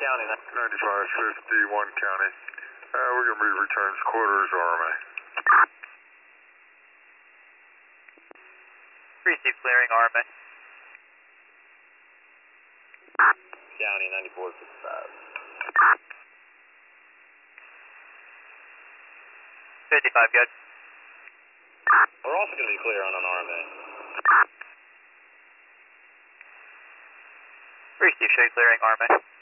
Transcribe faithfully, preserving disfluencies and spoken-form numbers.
County. ninety-five fifty-one County. Uh, we're going to be returns quarters R M A. Receive clearing R M A. County ninety-four fifty-five. fifty-five, good. We're also going to be clear on an R M A. Receive, show you clearing R M A.